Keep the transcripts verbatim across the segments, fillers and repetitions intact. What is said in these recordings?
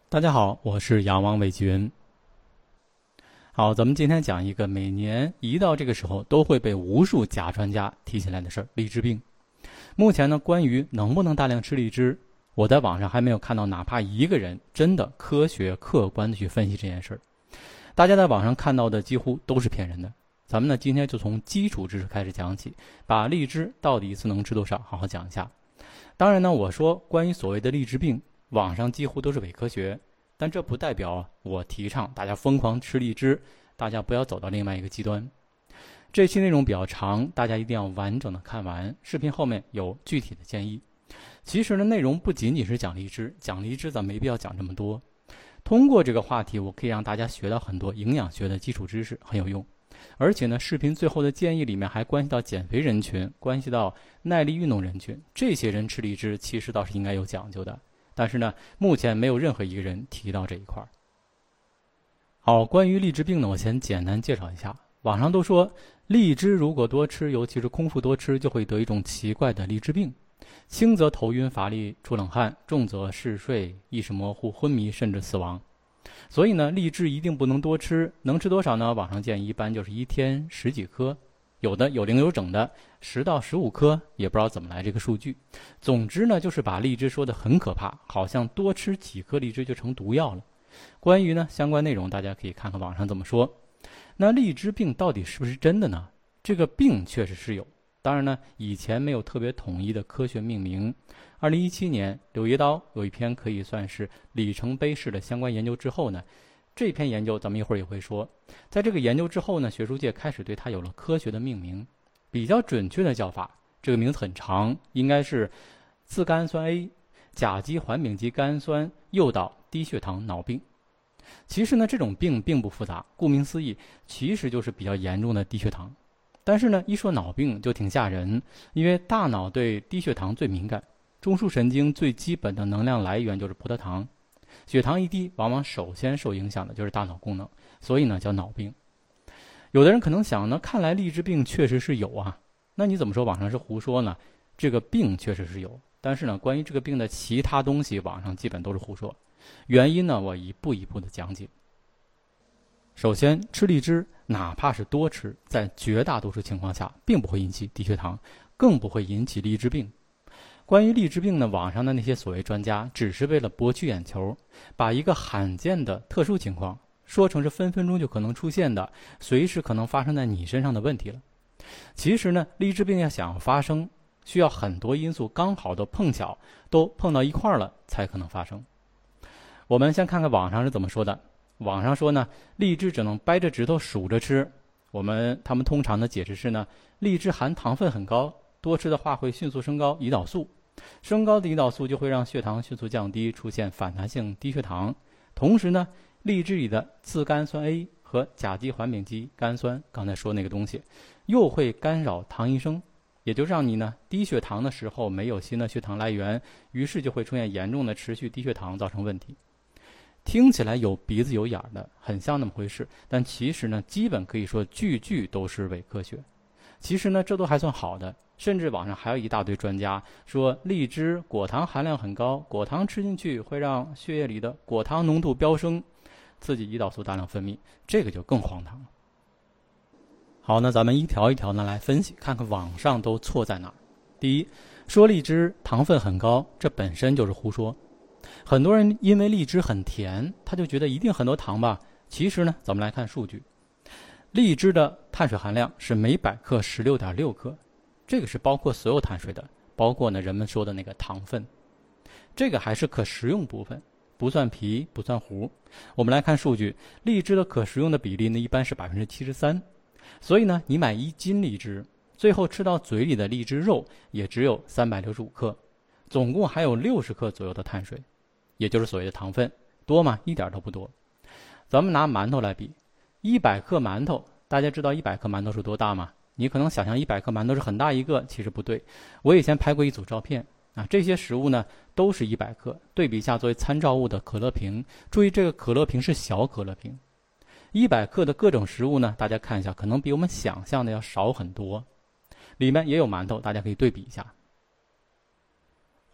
大家好，我是仰望魏吉云。好，咱们今天讲一个每年一到这个时候都会被无数假专家提起来的事儿——荔枝病。目前呢，关于能不能大量吃荔枝，我在网上还没有看到哪怕一个人真的科学客观的去分析这件事儿。大家在网上看到的几乎都是骗人的。咱们呢，今天就从基础知识开始讲起，把荔枝到底一次能吃多少好好讲一下。当然呢，我说关于所谓的荔枝病，网上几乎都是伪科学，但这不代表我提倡大家疯狂吃荔枝，大家不要走到另外一个极端。这期内容比较长，大家一定要完整的看完，视频后面有具体的建议。其实呢，内容不仅仅是讲荔枝，讲荔枝咱没必要讲这么多。通过这个话题，我可以让大家学到很多营养学的基础知识，很有用。而且呢，视频最后的建议里面还关系到减肥人群，关系到耐力运动人群，这些人吃荔枝其实倒是应该有讲究的。但是呢，目前没有任何一个人提到这一块。好，关于荔枝病呢，我先简单介绍一下。网上都说荔枝如果多吃，尤其是空腹多吃，就会得一种奇怪的荔枝病，轻则头晕乏力、出冷汗，重则嗜睡、意识模糊、昏迷，甚至死亡。所以呢，荔枝一定不能多吃，能吃多少呢？网上建议一般就是一天十几颗，有的有零有整的十到十五颗，也不知道怎么来这个数据。总之呢，就是把荔枝说得很可怕，好像多吃几颗荔枝就成毒药了。关于呢相关内容，大家可以看看网上怎么说。那荔枝病到底是不是真的呢？这个病确实是有，当然呢，以前没有特别统一的科学命名。二零一七年，柳叶刀有一篇可以算是里程碑式的相关研究之后呢，这篇研究咱们一会儿也会说。在这个研究之后呢，学术界开始对它有了科学的命名。比较准确的叫法，这个名字很长，应该是次甘氨酸 A 甲基环丙基甘氨酸诱导低血糖脑病。其实呢，这种病并不复杂，顾名思义，其实就是比较严重的低血糖。但是呢，一说脑病就挺吓人，因为大脑对低血糖最敏感，中枢神经最基本的能量来源就是葡萄糖，血糖一低，往往首先受影响的就是大脑功能，所以呢叫脑病。有的人可能想呢，看来荔枝病确实是有啊，那你怎么说网上是胡说呢？这个病确实是有，但是呢，关于这个病的其他东西，网上基本都是胡说。原因呢，我一步一步的讲解。首先，吃荔枝，哪怕是多吃，在绝大多数情况下，并不会引起低血糖，更不会引起荔枝病。关于荔枝病呢，网上的那些所谓专家，只是为了博取眼球，把一个罕见的特殊情况说成是分分钟就可能出现的，随时可能发生在你身上的问题了。其实呢，荔枝病要想要发生，需要很多因素刚好都碰巧都碰到一块了，才可能发生。我们先看看网上是怎么说的。网上说呢，荔枝只能掰着指头数着吃。我们他们通常的解释是呢，荔枝含糖分很高，多吃的话会迅速升高胰岛素，升高的胰岛素就会让血糖迅速降低，出现反弹性低血糖。同时呢，荔枝里的次甘氨酸 A 和甲基环丙基甘氨酸，刚才说那个东西，又会干扰糖异生，也就让你呢低血糖的时候没有新的血糖来源，于是就会出现严重的持续低血糖，造成问题。听起来有鼻子有眼的，很像那么回事，但其实呢，基本可以说句句都是伪科学。其实呢，这都还算好的，甚至网上还有一大堆专家说荔枝果糖含量很高，果糖吃进去会让血液里的果糖浓度飙升，刺激胰岛素大量分泌，这个就更荒唐了。好，那咱们一条一条呢来分析，看看网上都错在哪儿。第一，说荔枝糖分很高，这本身就是胡说。很多人因为荔枝很甜，他就觉得一定很多糖吧。其实呢，咱们来看数据，荔枝的碳水含量是每百克 十六点六 克，这个是包括所有碳水的，包括呢人们说的那个糖分，这个还是可食用部分，不算皮不算核。我们来看数据，荔枝的可食用的比例呢一般是 百分之七十三， 所以呢你买一斤荔枝，最后吃到嘴里的荔枝肉也只有三百六十五克，总共还有六十克左右的碳水，也就是所谓的糖分，多吗？一点都不多。咱们拿馒头来比，一百克馒头，大家知道一百克馒头是多大吗？你可能想象一百克馒头是很大一个，其实不对。我以前拍过一组照片啊，这些食物呢都是一百克，对比一下作为参照物的可乐瓶，注意这个可乐瓶是小可乐瓶。一百克的各种食物呢，大家看一下，可能比我们想象的要少很多。里面也有馒头，大家可以对比一下。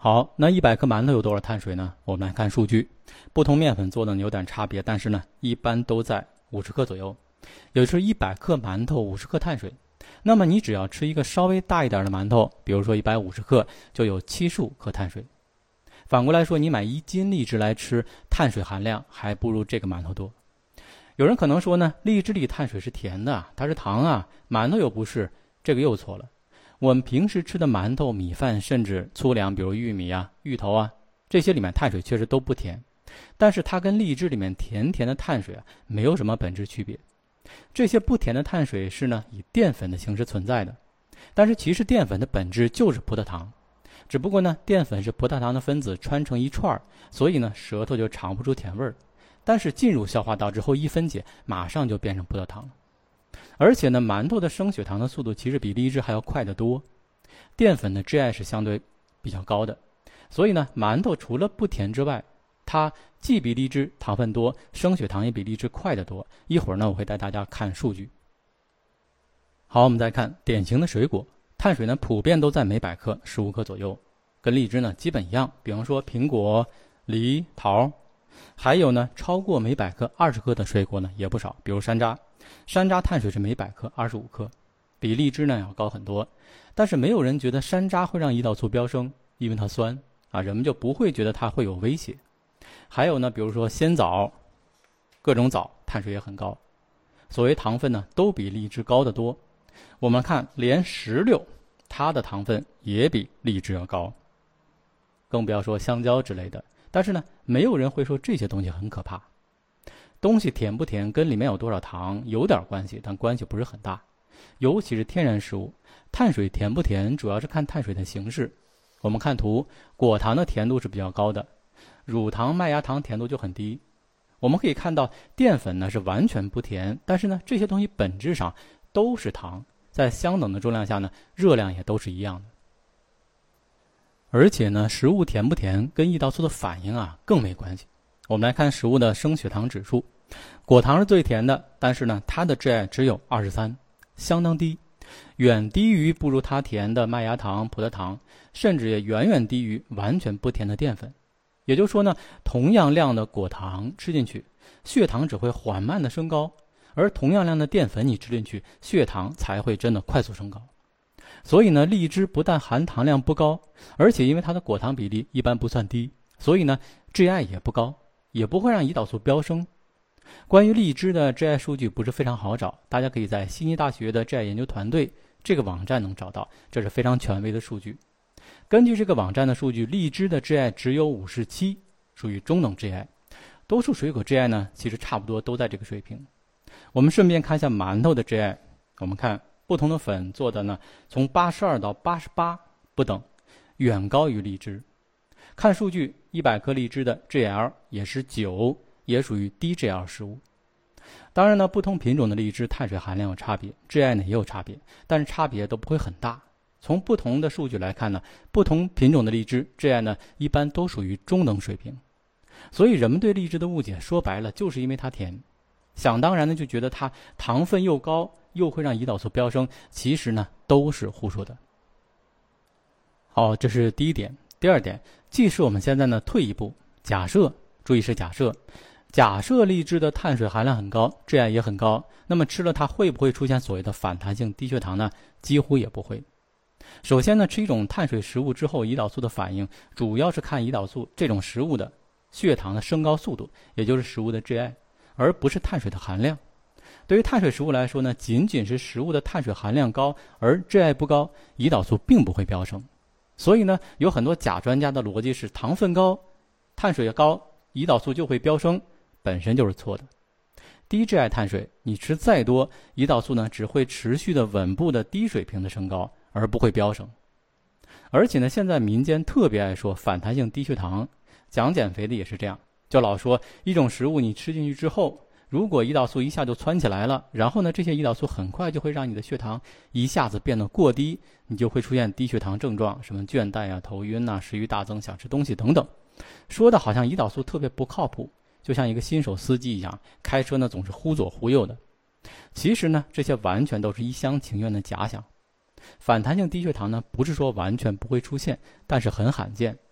好，那一百克馒头有多少碳水呢？我们来看数据，不同面粉做的有点差别，但是呢，一般都在五十克左右，也就是一百克馒头五十克碳水。那么你只要吃一个稍微大一点的馒头，比如说一百五十克，就有七十五克碳水。反过来说，你买一斤荔枝来吃，碳水含量还不如这个馒头多。有人可能说呢，荔枝里碳水是甜的，它是糖啊，馒头又不是，这个又错了。我们平时吃的馒头、米饭，甚至粗粮，比如玉米啊、芋头啊，这些里面碳水确实都不甜，但是它跟荔枝里面甜甜的碳水啊，没有什么本质区别。这些不甜的碳水是呢以淀粉的形式存在的，但是其实淀粉的本质就是葡萄糖，只不过呢淀粉是葡萄糖的分子穿成一串，所以呢舌头就尝不出甜味儿，但是进入消化道之后一分解，马上就变成葡萄糖了。而且呢，馒头的升血糖的速度其实比荔枝还要快得多，淀粉的 G I 是相对比较高的，所以呢，馒头除了不甜之外，它既比荔枝糖分多，升血糖也比荔枝快得多。一会儿呢，我会带大家看数据。好，我们再看典型的水果，碳水呢普遍都在每百克十五克左右，跟荔枝呢基本一样。比方说苹果、梨、桃，还有呢超过每百克二十克的水果呢也不少，比如山楂。山楂碳水是每百克二十五克，比荔枝呢要高很多。但是没有人觉得山楂会让胰岛素飙升，因为它酸啊，人们就不会觉得它会有威胁。还有呢，比如说鲜枣，各种枣碳水也很高，所谓糖分呢都比荔枝高得多。我们看连石榴，它的糖分也比荔枝要高，更不要说香蕉之类的。但是呢，没有人会说这些东西很可怕。东西甜不甜跟里面有多少糖有点关系，但关系不是很大。尤其是天然食物，碳水甜不甜主要是看碳水的形式。我们看图，果糖的甜度是比较高的，乳糖、麦芽糖甜度就很低。我们可以看到淀粉呢是完全不甜，但是呢这些东西本质上都是糖，在相等的重量下呢，热量也都是一样的。而且呢，食物甜不甜跟胰岛素的反应啊更没关系。我们来看食物的升血糖指数，果糖是最甜的，但是呢它的 G I 只有二十三，相当低，远低于不如它甜的麦芽糖、葡萄糖，甚至也远远低于完全不甜的淀粉。也就是说呢，同样量的果糖吃进去，血糖只会缓慢的升高，而同样量的淀粉你吃进去，血糖才会真的快速升高。所以呢，荔枝不但含糖量不高，而且因为它的果糖比例一般不算低，所以呢 G I 也不高，也不会让胰岛素飙升。关于荔枝的 G I 数据不是非常好找，大家可以在悉尼大学的 G I 研究团队这个网站能找到，这是非常权威的数据。根据这个网站的数据，荔枝的 G I 只有五十七，属于中等 G I。多数水果 G I 呢，其实差不多都在这个水平。我们顺便看一下馒头的 G I， 我们看不同的粉做的呢，从八十二到八十八不等，远高于荔枝。看数据，一百克荔枝的 G L 也是九，也属于低 G L 食物。当然呢，不同品种的荔枝碳水含量有差别 ，G I 呢也有差别，但是差别都不会很大。从不同的数据来看呢，不同品种的荔枝 G I 呢一般都属于中等水平。所以人们对荔枝的误解，说白了就是因为它甜，想当然的就觉得它糖分又高，又会让胰岛素飙升，其实呢都是胡说的。好，这是第一点。第二点，即使我们现在呢退一步，假设，注意是假设，假设荔枝的碳水含量很高 ，G I 也很高，那么吃了它会不会出现所谓的反弹性低血糖呢？几乎也不会。首先呢，吃一种碳水食物之后，胰岛素的反应主要是看胰岛素这种食物的血糖的升高速度，也就是食物的 G I， 而不是碳水的含量。对于碳水食物来说呢，仅仅是食物的碳水含量高，而 G I 不高，胰岛素并不会飙升。所以呢，有很多假专家的逻辑是糖分高，碳水高，胰岛素就会飙升，本身就是错的。低 G I 碳水你吃再多，胰岛素呢只会持续的稳步的低水平的升高，而不会飙升。而且呢，现在民间特别爱说反弹性低血糖，讲减肥的也是这样，就老说一种食物你吃进去之后，如果胰岛素一下就窜起来了，然后呢，这些胰岛素很快就会让你的血糖一下子变得过低，你就会出现低血糖症状，什么倦怠啊、头晕啊、食欲大增、想吃东西等等。说的好像胰岛素特别不靠谱，就像一个新手司机一样，开车呢总是忽左忽右的。其实呢，这些完全都是一厢情愿的假想。反弹性低血糖呢，不是说完全不会出现，但是很罕见。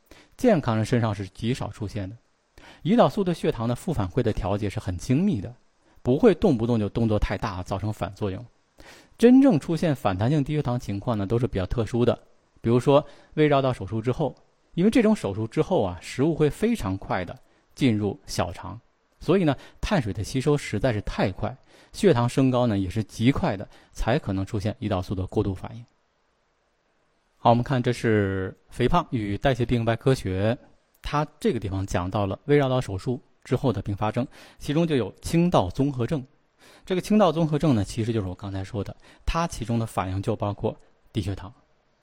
健康人身上是极少出现的。胰岛素对血糖的负反馈的调节是很精密的，不会动不动就动作太大造成反作用。真正出现反弹性低血糖情况呢，都是比较特殊的，比如说胃绕道手术之后，因为这种手术之后啊，食物会非常快的进入小肠，所以呢，碳水的吸收实在是太快，血糖升高呢也是极快的，才可能出现胰岛素的过度反应。好，我们看这是肥胖与代谢病外科学，它这个地方讲到了胃绕道手术之后的并发症，其中就有轻道综合症。这个轻道综合症呢，其实就是我刚才说的，它其中的反应就包括低血糖。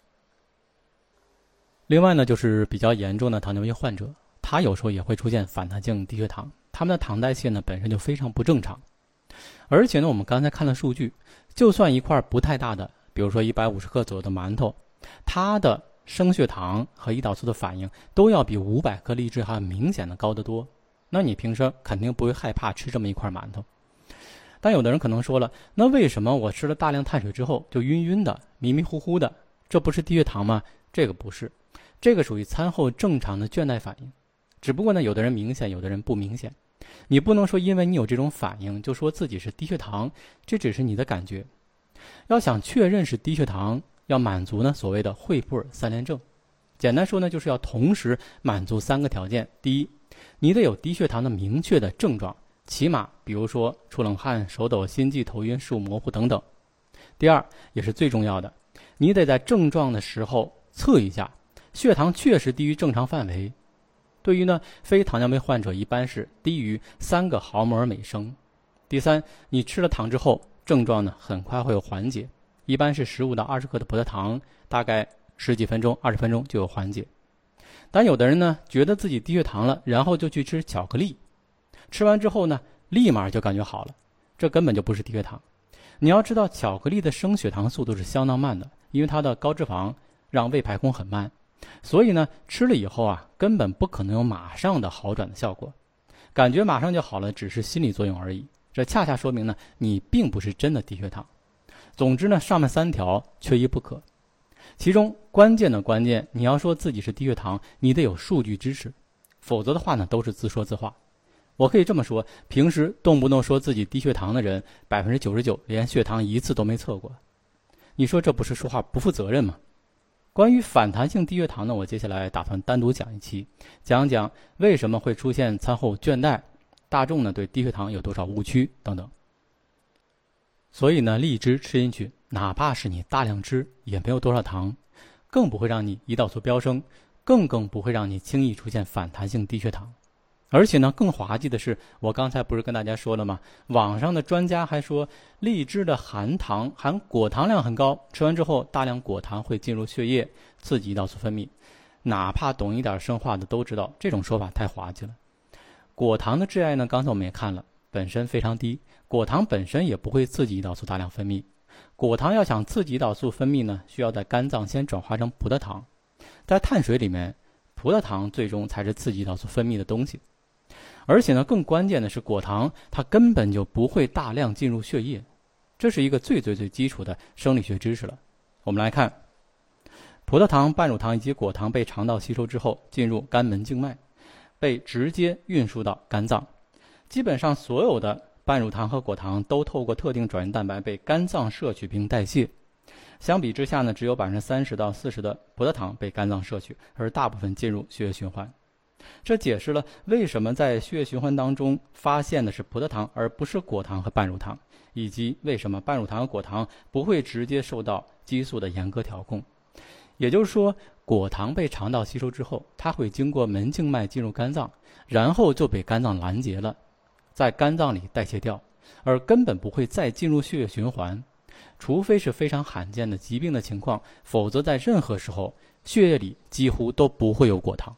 另外呢，就是比较严重的糖尿病患者，他有时候也会出现反弹性低血糖，他们的糖代谢呢本身就非常不正常。而且呢，我们刚才看了数据，就算一块不太大的，比如说一百五十克左右的馒头，它的升血糖和胰岛素的反应都要比五百克荔枝还要明显的高得多。那你平时肯定不会害怕吃这么一块馒头。但有的人可能说了，那为什么我吃了大量碳水之后就晕晕的、迷迷糊糊的？这不是低血糖吗？这个不是，这个属于餐后正常的倦怠反应。只不过呢，有的人明显，有的人不明显。你不能说因为你有这种反应就说自己是低血糖，这只是你的感觉。要想确认是低血糖，要满足呢所谓的惠普尔三联症。简单说呢，就是要同时满足三个条件。第一，你得有低血糖的明确的症状，起码比如说出冷汗、手抖、心悸、头晕、视物模糊等等。第二，也是最重要的，你得在症状的时候测一下血糖确实低于正常范围。对于呢非糖尿病患者，一般是低于三个毫摩尔每升。第三，你吃了糖之后，症状呢很快会有缓解，一般是十五到二十克的葡萄糖，大概十几分钟、二十分钟就有缓解。但有的人呢觉得自己低血糖了，然后就去吃巧克力，吃完之后呢立马就感觉好了，这根本就不是低血糖。你要知道，巧克力的升血糖速度是相当慢的，因为它的高脂肪让胃排空很慢，所以呢吃了以后啊，根本不可能有马上的好转的效果，感觉马上就好了只是心理作用而已。这恰恰说明呢你并不是真的低血糖。总之呢，上面三条缺一不可。其中关键的关键，你要说自己是低血糖，你得有数据支持，否则的话呢都是自说自话。我可以这么说，平时动不动说自己低血糖的人，百分之九十九连血糖一次都没测过。你说这不是说话不负责任吗？关于反弹性低血糖呢，我接下来打算单独讲一期，讲讲为什么会出现餐后倦怠，大众呢对低血糖有多少误区等等。所以呢，荔枝吃进去，哪怕是你大量吃，也没有多少糖，更不会让你胰岛素飙升，更更不会让你轻易出现反弹性低血糖。而且呢，更滑稽的是，我刚才不是跟大家说了吗？网上的专家还说，荔枝的含糖含果糖量很高，吃完之后大量果糖会进入血液，刺激胰岛素分泌。哪怕懂一点生化的都知道，这种说法太滑稽了。果糖的致癌呢，刚才我们也看了，本身非常低，果糖本身也不会刺激胰岛素大量分泌。果糖要想刺激胰岛素分泌呢，需要在肝脏先转化成葡萄糖，在碳水里面，葡萄糖最终才是刺激胰岛素分泌的东西。而且呢，更关键的是，果糖它根本就不会大量进入血液，这是一个最最最基础的生理学知识了。我们来看，葡萄糖、半乳糖以及果糖被肠道吸收之后，进入肝门静脉，被直接运输到肝脏。基本上所有的半乳糖和果糖都透过特定转运蛋白被肝脏摄取并代谢。相比之下呢，只有百分之三十到四十的葡萄糖被肝脏摄取，而大部分进入血液循环。这解释了为什么在血液循环当中发现的是葡萄糖而不是果糖和半乳糖，以及为什么半乳糖和果糖不会直接受到激素的严格调控。也就是说，果糖被肠道吸收之后，它会经过门静脉进入肝脏，然后就被肝脏拦截了，在肝脏里代谢掉，而根本不会再进入血液循环。除非是非常罕见的疾病的情况，否则在任何时候血液里几乎都不会有果糖。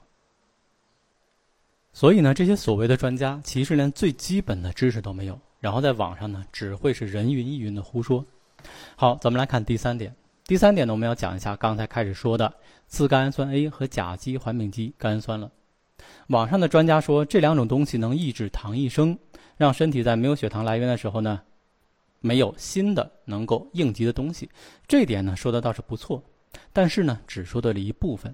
所以呢，这些所谓的专家其实连最基本的知识都没有，然后在网上呢只会是人云亦云的胡说。好，咱们来看第三点。第三点呢，我们要讲一下刚才开始说的次甘氨酸 A 和甲基环丙基甘氨酸了。网上的专家说，这两种东西能抑制糖异生，让身体在没有血糖来源的时候呢，没有新的能够应急的东西。这点呢说的倒是不错，但是呢只说对了一部分。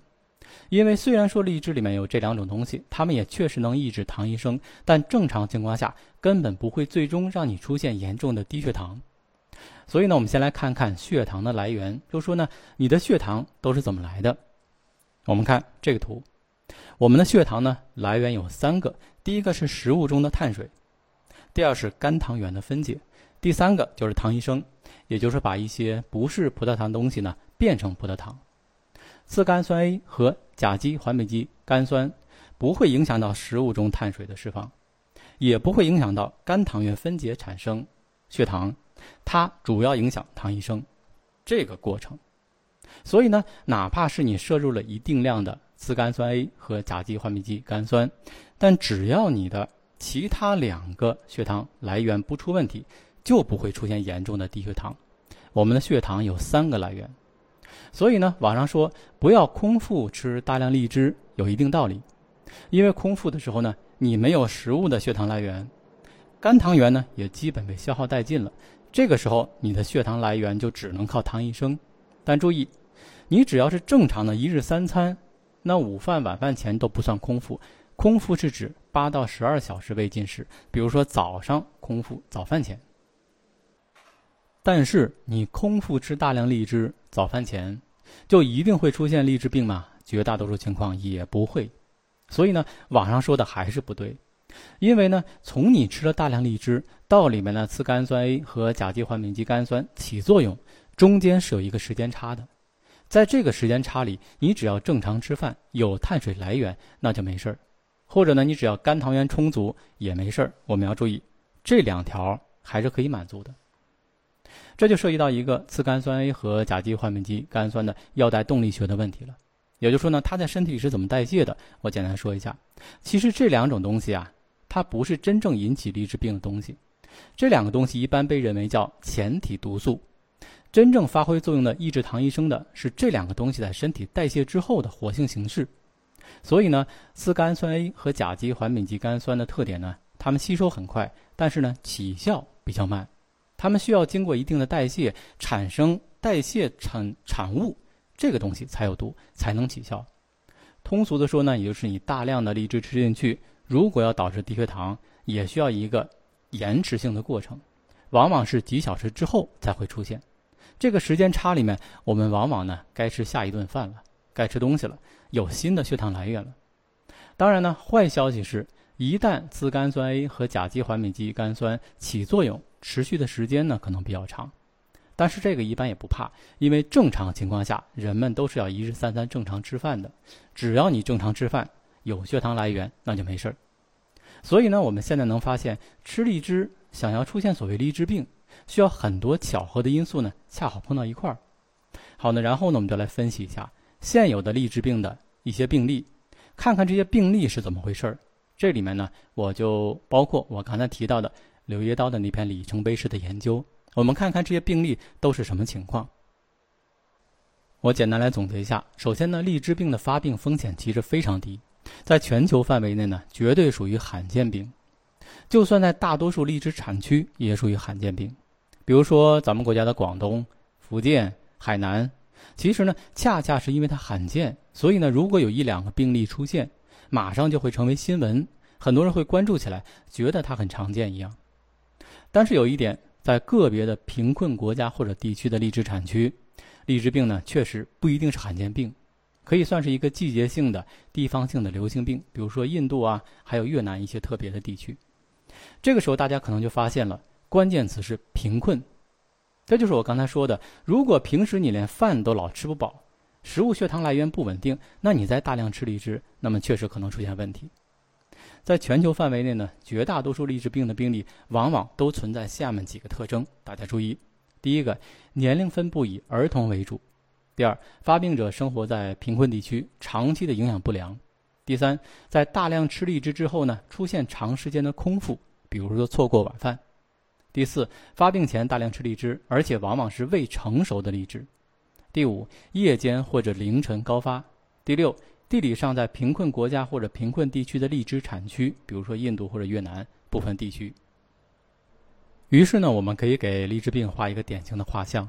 因为虽然说荔枝里面有这两种东西，它们也确实能抑制糖异生，但正常情况下根本不会最终让你出现严重的低血糖。所以呢，我们先来看看血糖的来源，就说呢，你的血糖都是怎么来的？我们看这个图，我们的血糖呢来源有三个，第一个是食物中的碳水，第二是肝糖原的分解，第三个就是糖异生，也就是把一些不是葡萄糖东西呢变成葡萄糖。次甘酸 A 和甲基环丙基苷酸不会影响到食物中碳水的释放，也不会影响到肝糖原分解产生血糖，它主要影响糖异生这个过程。所以呢，哪怕是你摄入了一定量的次甘酸 A 和甲基环丙基苷酸，但只要你的其他两个血糖来源不出问题，就不会出现严重的低血糖。我们的血糖有三个来源，所以呢，网上说不要空腹吃大量荔枝有一定道理，因为空腹的时候呢，你没有食物的血糖来源，肝糖原呢也基本被消耗殆尽了，这个时候你的血糖来源就只能靠糖异生。但注意，你只要是正常的一日三餐，那午饭晚饭前都不算空腹，空腹是指八到十二小时未进食，比如说早上空腹早饭前。但是你空腹吃大量荔枝早饭前，就一定会出现荔枝病吗？绝大多数情况也不会。所以呢，网上说的还是不对。因为呢，从你吃了大量荔枝到里面的次甘酸 A 和甲基环丙基苷酸起作用，中间是有一个时间差的。在这个时间差里，你只要正常吃饭，有碳水来源，那就没事儿。或者呢，你只要肝糖原充足也没事儿。我们要注意，这两条还是可以满足的。这就涉及到一个次甘酸 A 和甲基环丙基苷酸的药代动力学的问题了。也就是说呢，它在身体里是怎么代谢的？我简单说一下。其实这两种东西啊，它不是真正引起荔枝病的东西。这两个东西一般被认为叫前体毒素。真正发挥作用的抑制糖异生的是这两个东西在身体代谢之后的活性形式。所以呢，次甘酸 A 和甲基环丙基苷酸的特点呢，它们吸收很快，但是呢，起效比较慢。它们需要经过一定的代谢，产生代谢产产物，这个东西才有毒，才能起效。通俗的说呢，也就是你大量的荔枝吃进去，如果要导致低血糖，也需要一个延迟性的过程，往往是几小时之后才会出现。这个时间差里面，我们往往呢该吃下一顿饭了，该吃东西了，有新的血糖来源了。当然呢，坏消息是，一旦次甘酸 A 和甲基环丙基苷酸起作用，持续的时间呢可能比较长。但是这个一般也不怕，因为正常情况下，人们都是要一日三餐正常吃饭的。只要你正常吃饭，有血糖来源，那就没事儿。所以呢，我们现在能发现，吃荔枝想要出现所谓荔枝病，需要很多巧合的因素呢，恰好碰到一块儿。好呢，然后呢，我们就来分析一下现有的荔枝病的一些病例，看看这些病例是怎么回事儿。这里面呢，我就包括我刚才提到的柳叶刀的那篇里程碑式的研究，我们看看这些病例都是什么情况。我简单来总结一下，首先呢，荔枝病的发病风险其实非常低，在全球范围内呢，绝对属于罕见病。就算在大多数荔枝产区，也属于罕见病。比如说咱们国家的广东、福建、海南，其实呢，恰恰是因为它罕见，所以呢，如果有一两个病例出现，马上就会成为新闻，很多人会关注起来，觉得它很常见一样。但是有一点，在个别的贫困国家或者地区的荔枝产区，荔枝病呢确实不一定是罕见病，可以算是一个季节性的地方性的流行病，比如说印度啊，还有越南一些特别的地区。这个时候大家可能就发现了，关键词是贫困。这就是我刚才说的，如果平时你连饭都老吃不饱，食物血糖来源不稳定，那你再大量吃荔枝，那么确实可能出现问题。在全球范围内呢，绝大多数荔枝病的病例往往都存在下面几个特征，大家注意。第一个，年龄分布以儿童为主。第二，发病者生活在贫困地区，长期的营养不良。第三，在大量吃荔枝之后呢，出现长时间的空腹，比如说错过晚饭。第四，发病前大量吃荔枝，而且往往是未成熟的荔枝。第五，夜间或者凌晨高发。第六，地理上在贫困国家或者贫困地区的荔枝产区，比如说印度或者越南部分地区。于是呢，我们可以给荔枝病画一个典型的画像。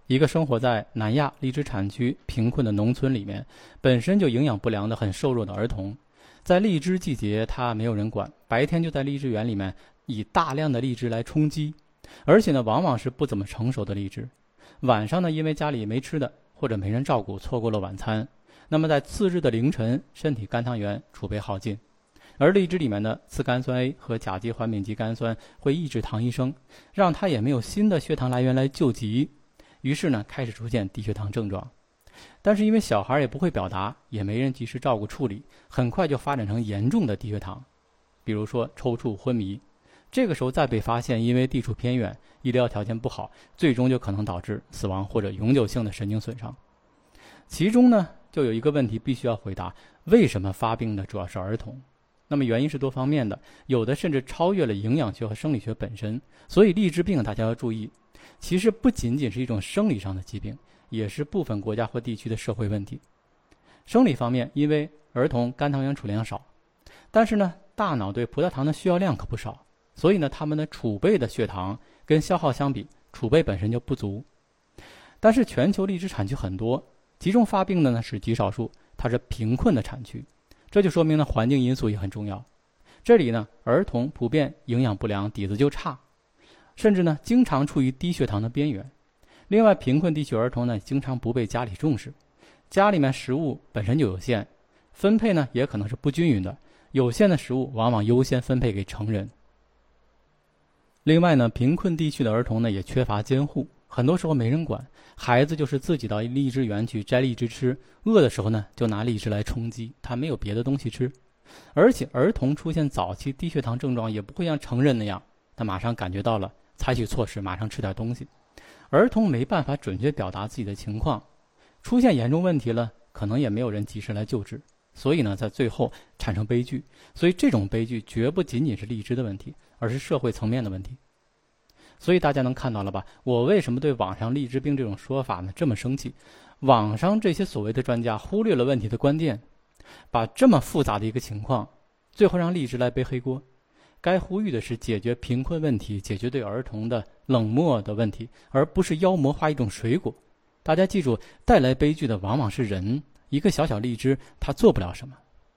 一个生活在南亚荔枝产区贫困的农村里面，本身就营养不良的很瘦弱的儿童，在荔枝季节他没有人管，白天就在荔枝园里面以大量的荔枝来充饥，而且呢往往是不怎么成熟的荔枝。晚上呢因为家里没吃的或者没人照顾，错过了晚餐，那么在次日的凌晨，身体肝糖原储备耗尽，而荔枝里面的次甘酸 A 和甲基环丙基苷酸会抑制糖异生，让它也没有新的血糖来源来救急，于是呢开始出现低血糖症状。但是因为小孩也不会表达，也没人及时照顾处理，很快就发展成严重的低血糖，比如说抽搐昏迷。这个时候再被发现，因为地处偏远，医疗条件不好，最终就可能导致死亡或者永久性的神经损伤。其中呢就有一个问题必须要回答，为什么发病的主要是儿童？那么原因是多方面的，有的甚至超越了营养学和生理学本身。所以荔枝病大家要注意，其实不仅仅是一种生理上的疾病，也是部分国家或地区的社会问题。生理方面，因为儿童肝糖原储量少，但是呢大脑对葡萄糖的需要量可不少，所以呢他们的储备的血糖跟消耗相比，储备本身就不足。但是全球荔枝产区很多，集中发病的呢是极少数，它是贫困的产区，这就说明呢环境因素也很重要。这里呢儿童普遍营养不良，底子就差，甚至呢经常处于低血糖的边缘。另外贫困地区儿童呢经常不被家里重视，家里面食物本身就有限，分配呢也可能是不均匀的，有限的食物往往优先分配给成人。另外呢贫困地区的儿童呢也缺乏监护，很多时候没人管，孩子就是自己到荔枝园去摘荔枝吃，饿的时候呢就拿荔枝来充饥，他没有别的东西吃。而且儿童出现早期低血糖症状也不会像成人那样，他马上感觉到了采取措施，马上吃点东西。儿童没办法准确表达自己的情况，出现严重问题了，可能也没有人及时来救治，所以呢在最后产生悲剧。所以这种悲剧绝不仅仅是荔枝的问题，而是社会层面的问题。所以大家能看到了吧，我为什么对网上荔枝病这种说法呢这么生气？网上这些所谓的专家忽略了问题的关键，把这么复杂的一个情况，最后让荔枝来背黑锅。该呼吁的是解决贫困问题，解决对儿童的冷漠的问题，而不是妖魔化一种水果。大家记住，带来悲剧的往往是人，一个小小荔枝它做不了什么。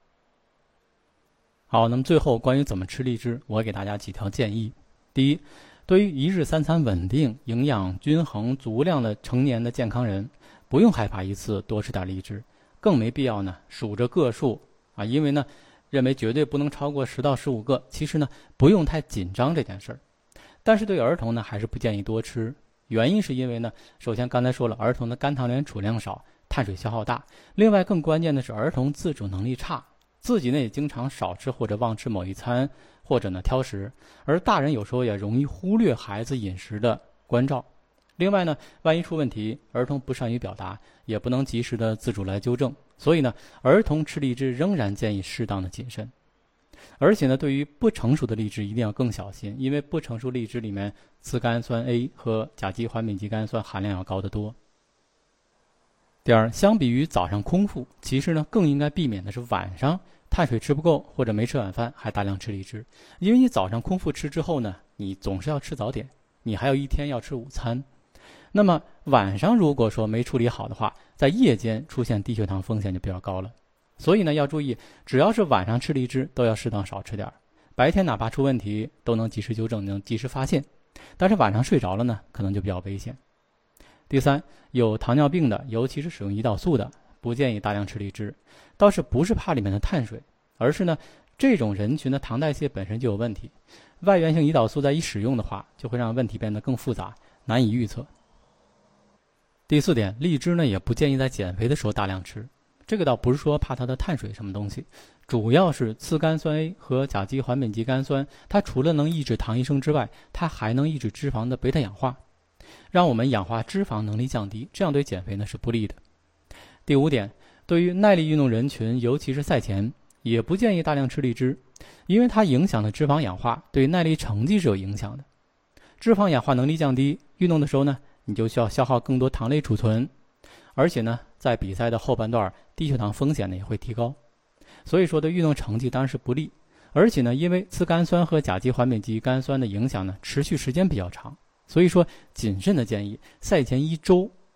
好，那么最后关于怎么吃荔枝，我给大家几条建议。第一，对于一日三餐稳定、营养均衡、足量的成年的健康人，不用害怕一次多吃点荔枝，更没必要呢数着个数啊，因为呢认为绝对不能超过十到十五个，其实呢不用太紧张这件事儿。但是对儿童呢还是不建议多吃，原因是因为呢首先刚才说了，儿童的肝糖原储量少，碳水消耗大，另外更关键的是儿童自主能力差，自己呢也经常少吃或者忘吃某一餐，或者呢挑食，而大人有时候也容易忽略孩子饮食的关照。另外呢万一出问题，儿童不善于表达，也不能及时的自主来纠正，所以呢儿童吃荔枝仍然建议适当的谨慎。而且呢对于不成熟的荔枝一定要更小心，因为不成熟荔枝里面次甘酸 A 和甲基环丙基苷酸含量要高得多。第二，相比于早上空腹，其实呢更应该避免的是晚上碳水吃不够或者没吃晚饭还大量吃荔枝。因为你早上空腹吃之后呢，你总是要吃早点，你还有一天要吃午餐，那么晚上如果说没处理好的话，在夜间出现低血糖风险就比较高了。所以呢要注意，只要是晚上吃荔枝都要适当少吃点，白天哪怕出问题都能及时纠正，能及时发现，但是晚上睡着了呢可能就比较危险。第三，有糖尿病的，尤其是使用胰岛素的，不建议大量吃荔枝。倒是不是怕里面的碳水，而是呢这种人群的糖代谢本身就有问题，外源性胰岛素在一使用的话，就会让问题变得更复杂，难以预测。第四点，荔枝呢也不建议在减肥的时候大量吃，这个倒不是说怕它的碳水什么东西，主要是次甘酸 A 和甲基环丙基苷酸，它除了能抑制糖异生之外，它还能抑制脂肪的贝塔氧化，让我们氧化脂肪能力降低，这样对减肥呢是不利的。第五点，对于耐力运动人群，尤其是赛前，也不建议大量吃荔枝，因为它影响的脂肪氧化对耐力成绩是有影响的。脂肪氧化能力降低，运动的时候呢你就需要消耗更多糖类储存，而且呢在比赛的后半段低血糖风险呢也会提高，所以说对运动成绩当然是不利。而且呢因为次甘酸和甲基环丙基苷酸的影响呢持续时间比较长，所以说谨慎的建议赛前一周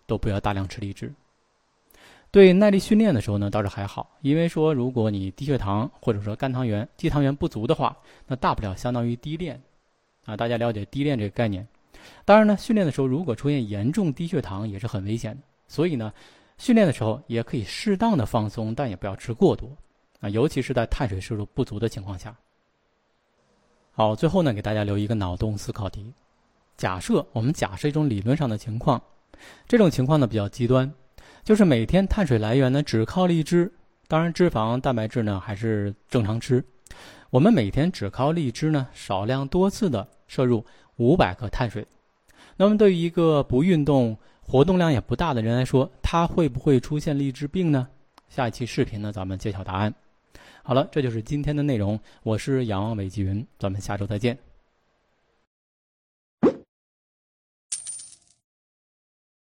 都不要大量吃荔枝。对耐力训练的时候呢，倒是还好，因为说如果你低血糖或者说肝糖原、肌糖原不足的话，那大不了相当于低练啊。大家了解低练这个概念。当然呢，训练的时候如果出现严重低血糖也是很危险的，所以呢，训练的时候也可以适当的放松，但也不要吃过多啊，尤其是在碳水摄入不足的情况下。好，最后呢，给大家留一个脑洞思考题。假设我们假设一种理论上的情况，这种情况呢比较极端，就是每天碳水来源呢只靠荔枝，当然脂肪、蛋白质呢还是正常吃。我们每天只靠荔枝呢，少量多次的摄入五百克碳水。那么对于一个不运动、活动量也不大的人来说，他会不会出现荔枝病呢？下一期视频呢，咱们揭晓答案。好了，这就是今天的内容。我是仰望美纪云，咱们下周再见。